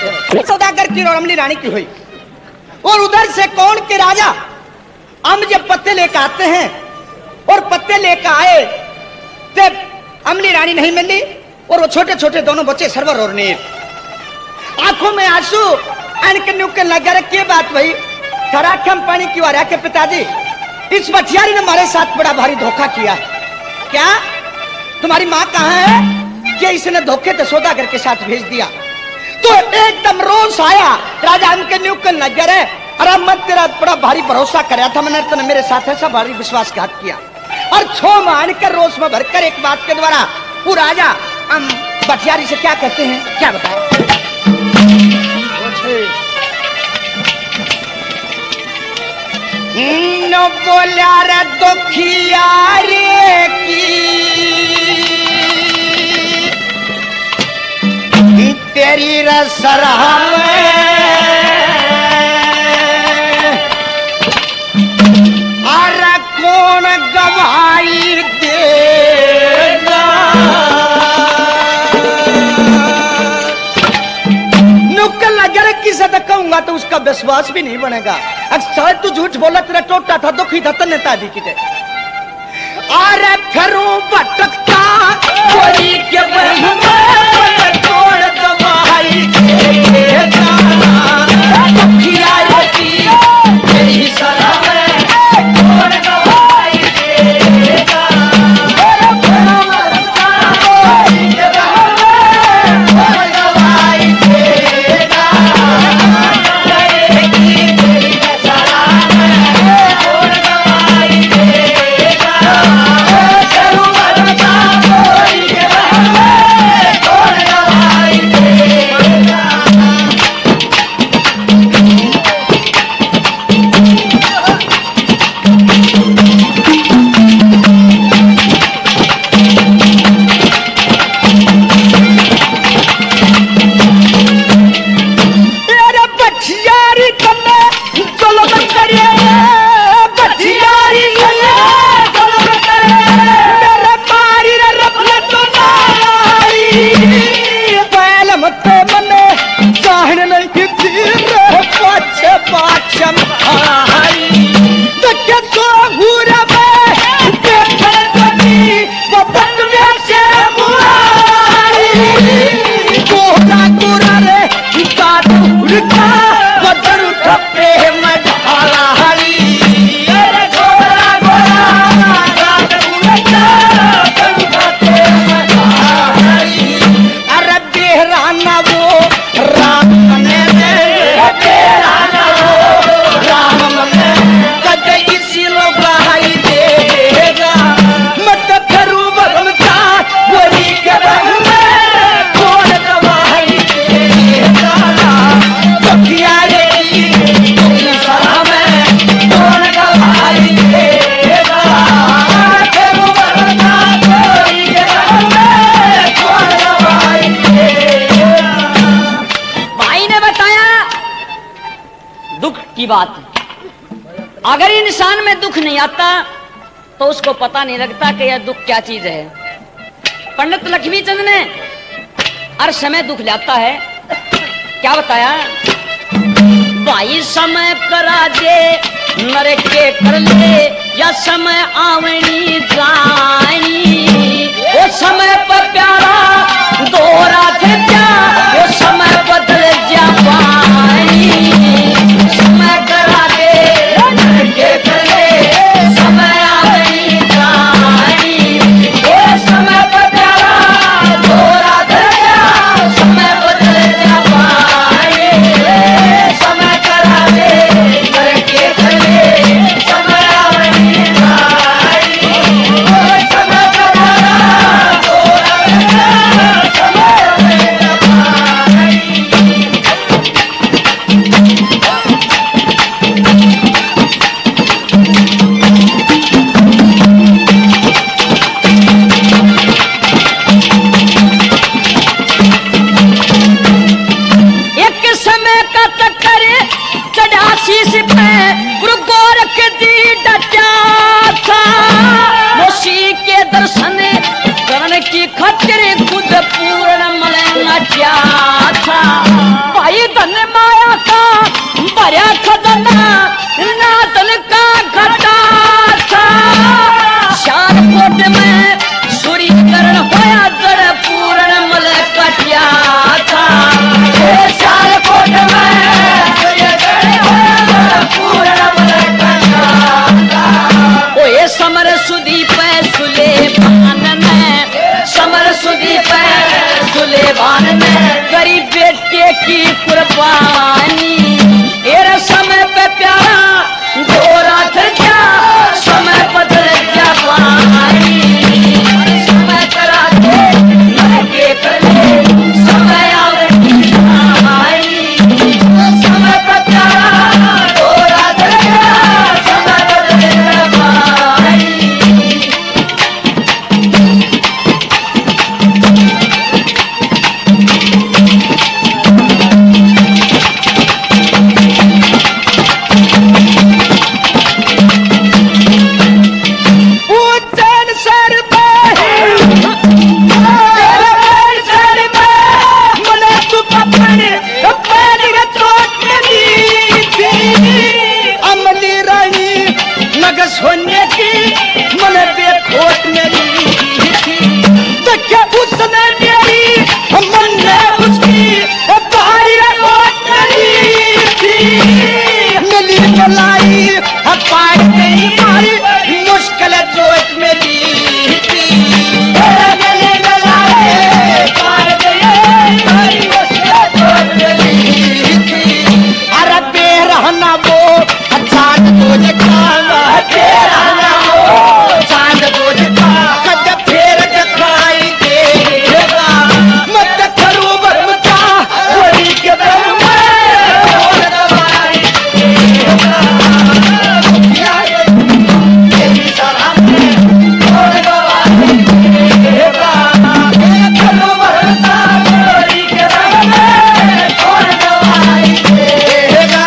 सौदागर की और अमली रानी की हुई। और उधर से कौन के राजा हम जब पत्ते लेकर आते हैं और पत्ते लेकर आए तब अमली रानी नहीं मिली और वो छोटे छोटे दोनों बच्चे सरवर और नीर, आंखों में आंसू के लगा रखी बात भाई खराखम पानी की वारा के पिताजी इस बठियारी ने हमारे साथ बड़ा भारी धोखा किया। क्या तुम्हारी माँ कहाँ है कि इसने धोखे से सौदागर के साथ भेज दिया? तो एकदम रोष आया राजा हमके न्यूकल नजर है। अरे मैं तेरा बड़ा भारी भरोसा कराया था, मैंने तूने मेरे साथ ऐसा भारी विश्वासघात किया और छो मान कर रोष में भरकर एक बात के द्वारा वो राजा हम बठियारी से क्या कहते हैं, क्या बताए? न बोला रे दुखिया रे की तेरी रसरह अरे कौन गवाही देगा? नुक्कल नजर किसे तक कहूंगा तो उसका विश्वास भी नहीं बनेगा। अक्सर तू झूठ बोला, तेरा टोटा था दुखी था तन्ने तादी की थे। अरे फिरूं भटकता गोरी के बहन में तोड़ दवाई देगा दुखिया की तेरी सलाह में तोड़ दवाई देगा। फिरूं भटकता गोरी के बहन में तोड़ दवाई देगा तेरी सलाह में तोड़ दवाई देगा। फिरूं भटकता गोरी के बहन में तोड़ दवाई देगा। अरे बठियारी तन्ने चलो बकरिया बठियारी तन्ने चलो बकरिया मेरे मारी रे रबले तो नाई बैल मते मने चाहने नहीं की तीर पाछे पाछे आई देखे तो घूरा में देखे तनी बपत में से मुआई कोरा कोरा रे काट उड़ता बदर उठा प्रेम ढाला हरी अरे गोरा गोरा काट उड़ता बदर उठा प्रेम ढाला हरी। अरे बेहराना वो राम मने बेहराना वो राम मने कदे इसी लोग बहाई देगा मत फिरूं भटकता गोरी के बहन में कौन गवाही देगा दुखिया रे की तेरी सलाह में कौन गवाही देगा। फिरूं भटकता गोरी के बहन में कौन गवाही देगा। भाई ने बताया दुख की बात। अगर इंसान में दुख नहीं आता तो उसको पता नहीं लगता कि यह दुख क्या चीज है। पंडित लक्ष्मीचंद ने हर समय दुख लाता है। क्या बताया? भाई समय करा दे नरे के कर ले या समय आवनी जानी वो समय पर प्यारा दोहरा थे क्या वो समय बदल जा पानी समय करा दे नरे के कर ले समय आवनी जानी वो समय पर प्यारा दोहरा थे क्या समय बदल जा पानी समय करा दे नरे के कर ले समय आवनी जानी वो समय पर प्यारा दोहरा थे क्या समय बदल जा पानी। एक समय का चक्कर चढ़ा शीश पे गुरु गोरख दी डटा था मोशी के दर्शन करण की खतिर खुद पूर्ण मन नचा था। भाई की कुर्बानी। तेरा समय पे प्यारा गोरा था क्या, समय बदल गया पानी। समय करा दे लगे कले, समय आवे आई। समय पे प्यारा गोरा था क्या, समय बदल गया पानी। सोने की मन बेखोट मेरी थी, तो क्या उसने मेरी मन ने उसकी बाहरी कोट मेरी थी। मिली मलाई पार गई मारी मुश्किल जोत मेरी थी। मिली मलाई पार गई मारी मुश्किल जोत मेरी थी। अरे बेरहना वो चांद को जगाना, बेरहना वो चांद को जगा कद फेर दिखाई देगा। मत करो बरमता वही के दम में और दवाई देगा। तेरी सलाम में और दवाई देगा। करो बरमता वही के दम में और दवाई देगा।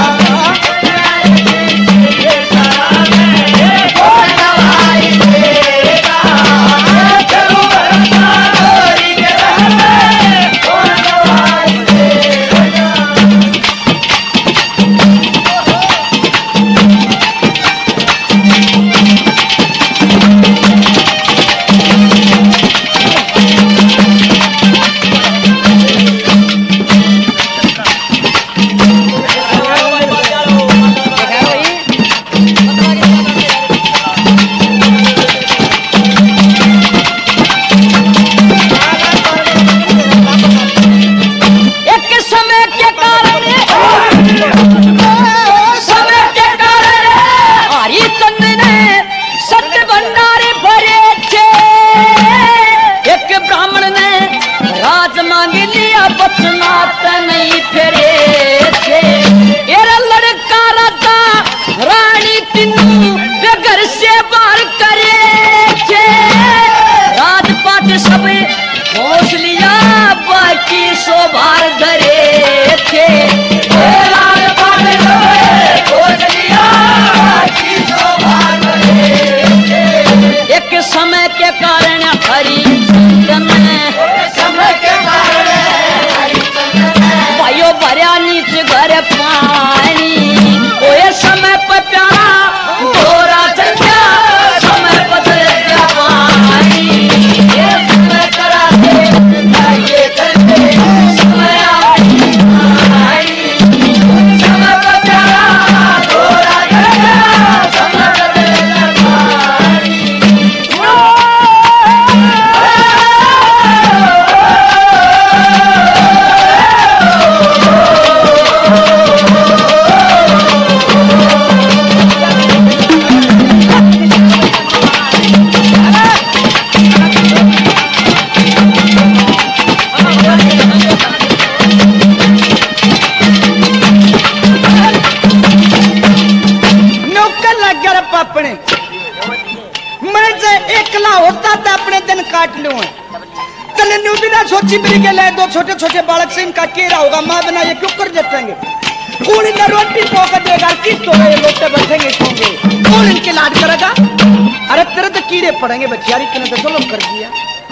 सोची मेरी के लिए दो छोटे छोटे बालक से इनका केरा होगा, माँ बना ये क्यों कर देतेंगे। कौन इन्हें रोटी पोकर देगा, किस तो ये लोटे बैठेंगे सोंगे, कौन इनके लाड करेगा। अरे तेरे तो कीड़े पड़ेंगे बचियारी के ने तो चलो कर दिया।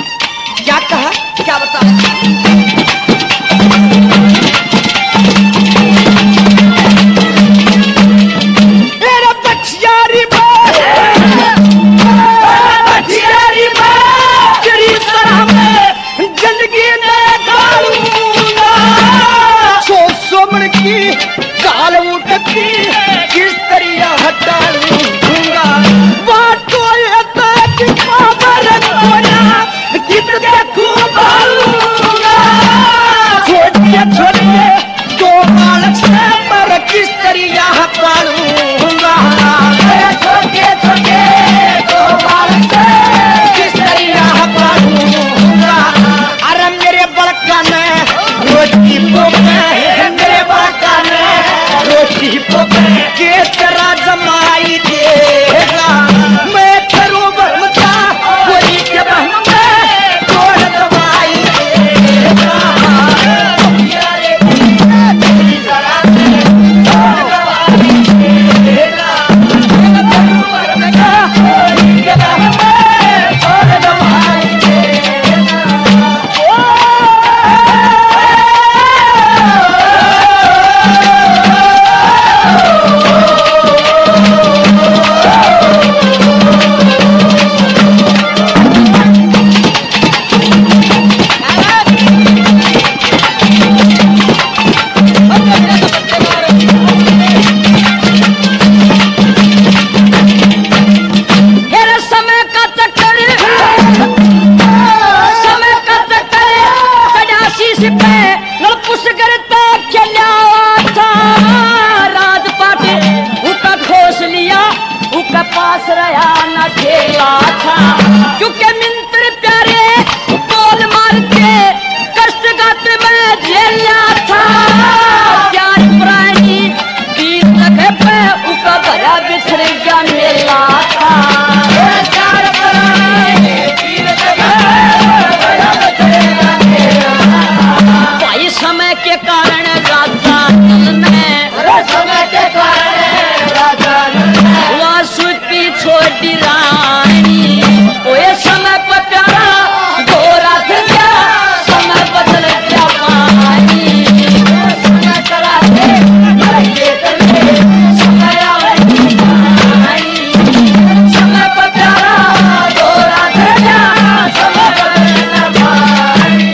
क्या कहा, क्या बताया। किस तरिया हटा लूंगा बात को छोड़ पे नलपुस करता चला था राजपाट उका खोस लिया उका पास रहा न खेला था क्योंकि मिंत्र प्यारे बोल मार के कष्ट गात में झेला था प्यार प्राणी तीर लगे पे उका भरा बिछड़ गया मेला था प्यार प्राणी तीर भाई समय के कारण राजा में समय के कारण राजा वहाँ सुती छोटी रानी वो समय पर प्यारा गोरा थे क्या समय बदल गया पानी समय करा दे समय समय पर प्यारा गोरा थे क्या समय बदल गया पानी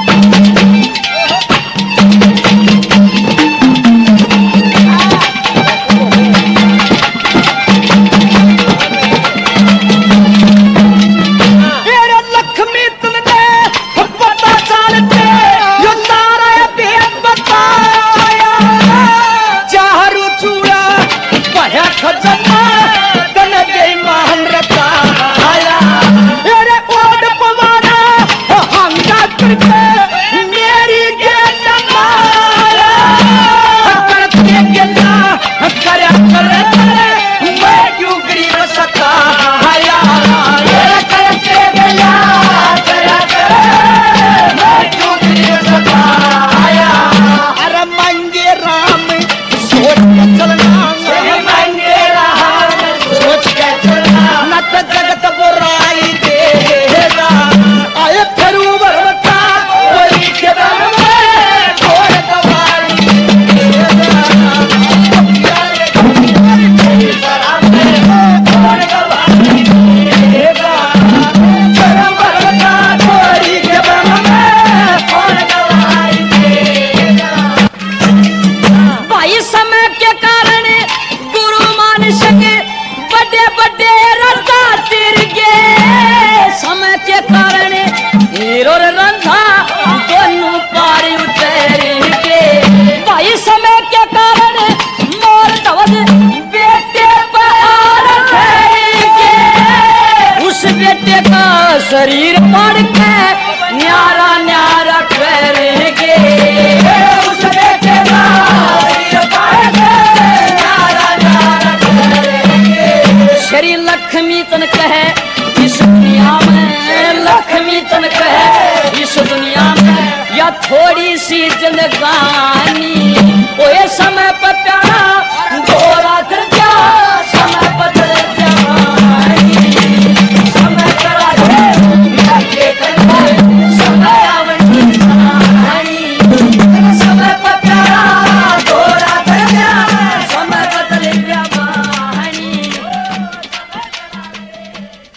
शरीर पड़ के न्यारा न्यारा करेंगे उस बेटे का शरीर पड़ के न्यारा न्यारा करेंगे शरीर लक्ष्मी तन कहे इस दुनिया में लक्ष्मी तन कहे इस दुनिया में या थोड़ी सी जिंदगानी वो समय पर प्यारा